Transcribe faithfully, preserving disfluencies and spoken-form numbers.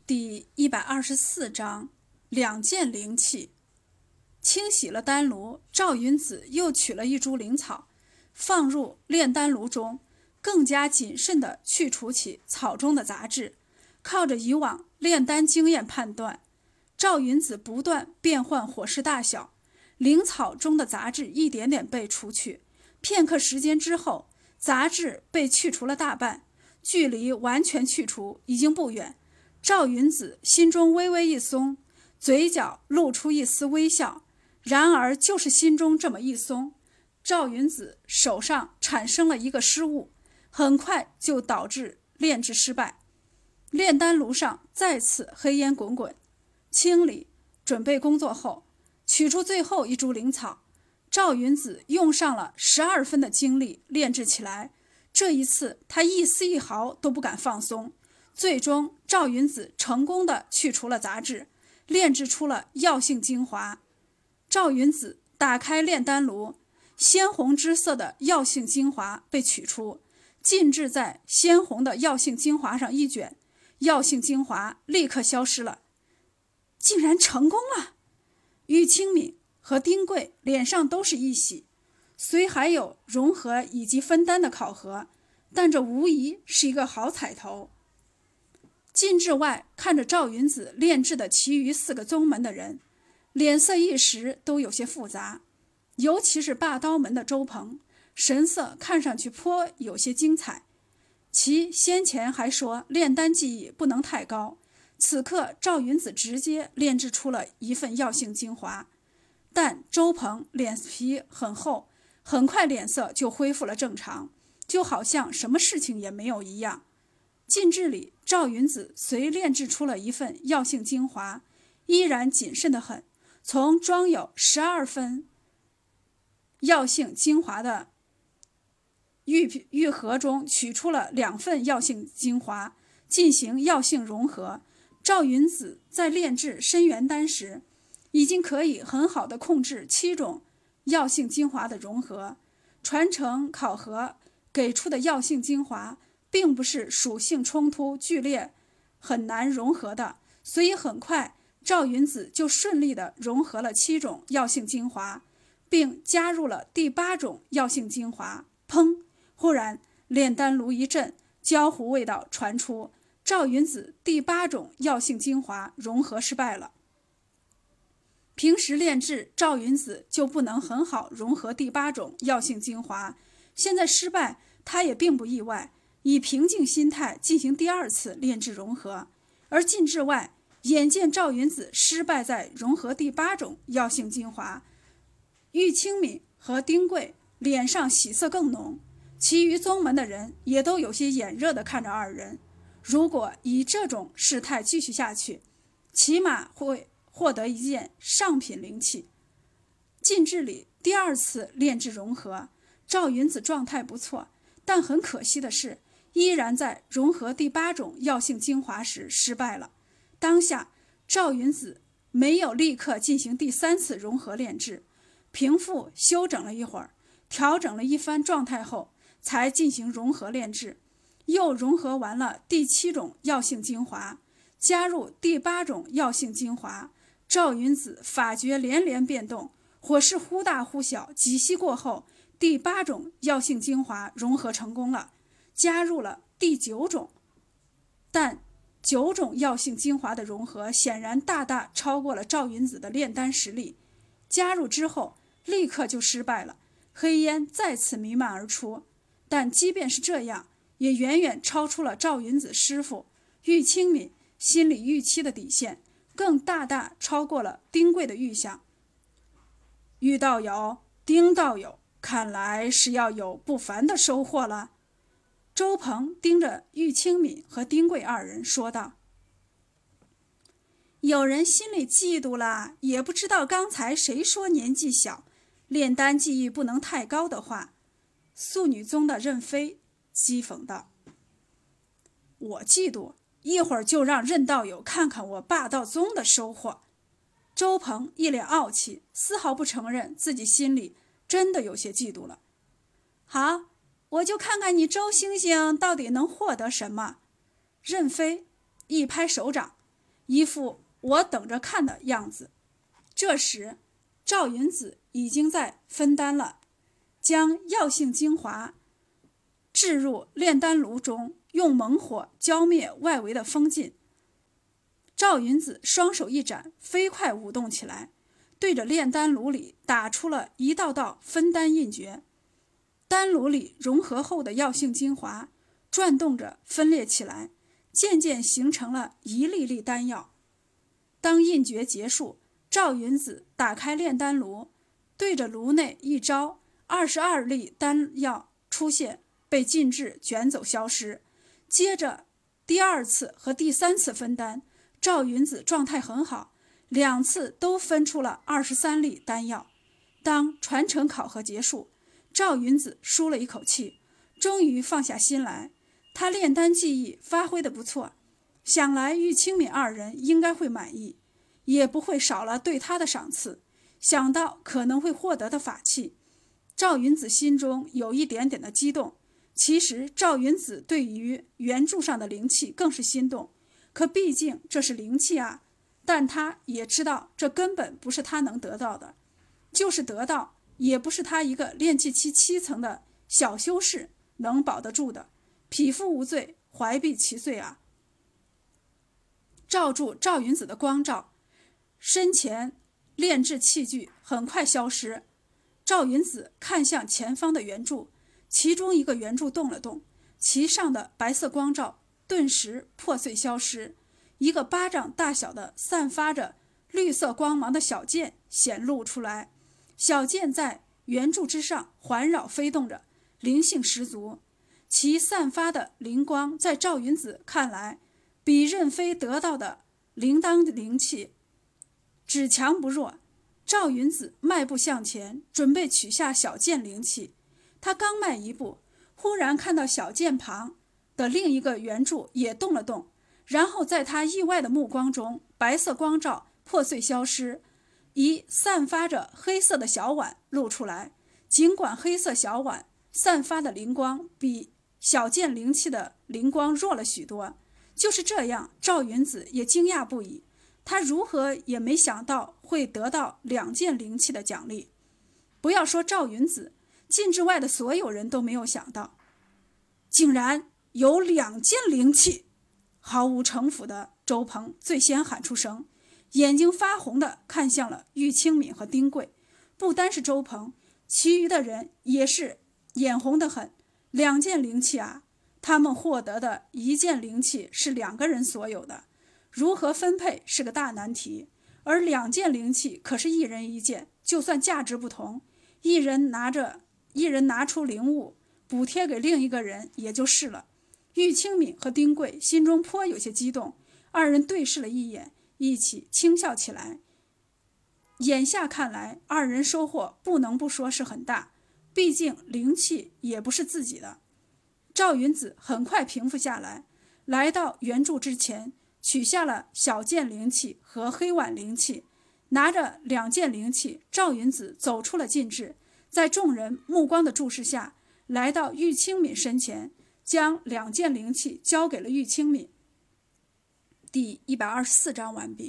第一百二十四章两件灵器。清洗了丹炉，赵云子又取了一株灵草，放入炼丹炉中，更加谨慎地去除起草中的杂质。靠着以往炼丹经验判断，赵云子不断变换火势大小，灵草中的杂质一点点被除去。片刻时间之后，杂质被去除了大半，距离完全去除已经不远。赵云子心中微微一松，嘴角露出一丝微笑。然而就是心中这么一松，赵云子手上产生了一个失误，很快就导致炼制失败。炼丹炉上再次黑烟滚滚，清理准备工作后，取出最后一株灵草，赵云子用上了十二分的精力炼制起来。这一次他一丝一毫都不敢放松。最终赵云子成功地去除了杂质，炼制出了药性精华。赵云子打开炼丹炉，鲜红之色的药性精华被取出，浸制在鲜红的药性精华上一卷，药性精华立刻消失了。竟然成功了！玉清敏和丁贵脸上都是一喜，虽还有融合以及分担的考核，但这无疑是一个好彩头。禁制外看着赵云子炼制的其余四个宗门的人，脸色一时都有些复杂，尤其是霸刀门的周鹏，神色看上去颇有些精彩。其先前还说炼丹技艺不能太高，此刻赵云子直接炼制出了一份药性精华，但周鹏脸皮很厚，很快脸色就恢复了正常，就好像什么事情也没有一样。禁制里，赵云子随炼制出了一份药性精华，依然谨慎得很，从装有十二分药性精华的玉玉盒中取出了两份药性精华，进行药性融合。赵云子在炼制深元丹时，已经可以很好的控制七种药性精华的融合。传承考核给出的药性精华并不是属性冲突剧烈很难融合的，所以很快赵云子就顺利地融合了七种药性精华，并加入了第八种药性精华。砰！忽然炼丹炉一震，焦糊味道传出，赵云子第八种药性精华融合失败了。平时炼制赵云子就不能很好融合第八种药性精华，现在失败他也并不意外，以平静心态进行第二次炼制融合。而禁制外眼见赵云子失败在融合第八种药性精华，玉清敏和丁贵脸上喜色更浓，其余宗门的人也都有些眼热地看着二人。如果以这种事态继续下去，起码会获得一件上品灵器。禁制里第二次炼制融合，赵云子状态不错，但很可惜的是，依然在融合第八种药性精华时失败了。当下赵云子没有立刻进行第三次融合炼制，平复休整了一会儿，调整了一番状态后才进行融合炼制。又融合完了第七种药性精华，加入第八种药性精华，赵云子法诀连连变动，火势忽大忽小，几息过后，第八种药性精华融合成功了，加入了第九种。但九种药性精华的融合显然大大超过了赵云子的炼丹实力，加入之后立刻就失败了，黑烟再次弥漫而出。但即便是这样，也远远超出了赵云子师傅玉清敏心理预期的底线，更大大超过了丁贵的预想。玉道友，丁道友，看来是要有不凡的收获了。周鹏盯着玉清敏和丁贵二人说道。有人心里嫉妒了，也不知道刚才谁说年纪小，炼丹技艺不能太高的话。素女宗的任飞讥讽道。我嫉妒，一会儿就让任道友看看我霸道宗的收获。周鹏一脸傲气，丝毫不承认自己心里真的有些嫉妒了。好，我就看看你周星星到底能获得什么。任飞一拍手掌， 一副我等着看的样子。这时赵云子已经在分丹了，将药性精华置入炼丹炉中，用猛火浇灭外围的风劲。赵云子双手一展，飞快舞动起来，对着炼丹炉里打出了一道道分丹印诀。丹炉里融合后的药性精华转动着分裂起来，渐渐形成了一粒粒丹药。当印诀结束，赵云子打开炼丹炉，对着炉内一招，二十二粒丹药出现，被禁制卷走消失。接着第二次和第三次分丹，赵云子状态很好，两次都分出了二十三粒丹药。当传承考核结束，赵云子舒了一口气，终于放下心来。他炼丹技艺发挥得不错，想来玉清敏二人应该会满意，也不会少了对他的赏赐。想到可能会获得的法器，赵云子心中有一点点的激动。其实赵云子对于原著上的灵气更是心动，可毕竟这是灵气啊，但他也知道这根本不是他能得到的，就是得到也不是他一个炼气期七层的小修士能保得住的。匹夫无罪，怀璧其罪啊！罩住赵云子的光照，身前炼制器具很快消失。赵云子看向前方的圆柱，其中一个圆柱动了动，其上的白色光照顿时破碎消失。一个巴掌大小的散发着绿色光芒的小剑显露出来，小剑在圆柱之上环绕飞动着，灵性十足。其散发的灵光在赵云子看来，比任飞得到的铃铛灵气只强不弱。赵云子迈步向前，准备取下小剑灵气。他刚迈一步，忽然看到小剑旁的另一个圆柱也动了动，然后在他意外的目光中，白色光照破碎消失，一散发着黑色的小碗露出来。尽管黑色小碗散发的灵光比小剑灵气的灵光弱了许多，就是这样，赵云子也惊讶不已。他如何也没想到会得到两件灵气的奖励。不要说赵云子，禁制外的所有人都没有想到，竟然有两件灵气。毫无城府的周鹏最先喊出声，眼睛发红的看向了玉清敏和丁贵。不单是周鹏，其余的人也是眼红得很。两件灵气啊，他们获得的一件灵气是两个人所有的，如何分配是个大难题。而两件灵气可是一人一件，就算价值不同，一人拿着一人拿出灵物补贴给另一个人也就是了。玉清敏和丁贵心中颇有些激动，二人对视了一眼，一起轻笑起来。眼下看来，二人收获不能不说是很大，毕竟灵气也不是自己的。赵云子很快平复下来，来到圆柱之前，取下了小剑灵气和黑碗灵气。拿着两件灵气，赵云子走出了禁制，在众人目光的注视下，来到玉清敏身前，将两件灵气交给了玉清敏。第一百二十四章完毕。